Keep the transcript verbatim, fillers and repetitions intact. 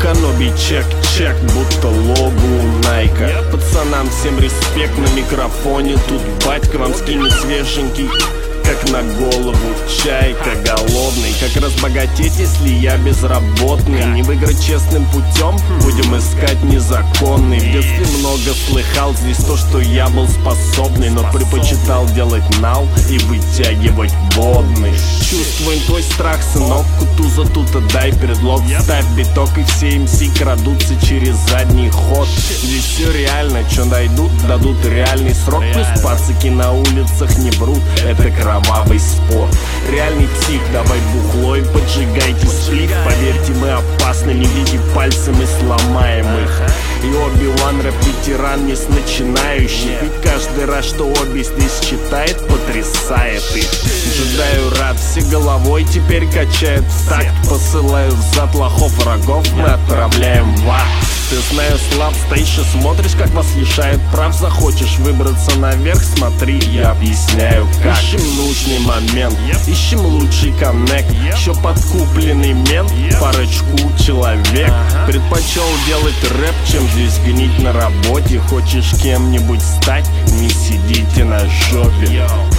Каноби чек-чек, будто логу Найка. Пацанам всем респект, на микрофоне тут батька вам скинет свеженький, как на голову чайка. Голодный, как разбогатеть, если я безработный? Не выиграть честным путем, будем искать незаконный. В детстве много слыхал, здесь то, что я был способный, но предпочитал делать нал и вытягивать водный. Чувствуем твой страх, сынок, кутуза тут отдай предлог. Ставь биток и все эм си крадутся через задний ход. Здесь все реально, чё найдут, дадут реальный срок. Плюс пацаки на улицах не врут, это кровавый спор. Реальный псих, давай бухло и поджигайте сплит. Поверьте, мы опасны, не видите пальцем и сломаем их. И Оби-Ван рэп-ветеран не с начинающих, ведь каждый раз, что Оби здесь читает, потрясает их. Джедаю рад, все головой теперь качают в такт. Посылаю в зад лохов врагов, мы отправляем в ад. Ты знаешь, слаб, стоишь и смотришь, как вас лишают прав. Захочешь выбраться наверх, смотри, я объясняю как. Ищем нужный момент, ищем лучший коннект. Еще подкупленный мент, парочку человек. Предпочел делать рэп, чем здесь гнить на работе. Хочешь кем-нибудь стать, не сидите на жопе.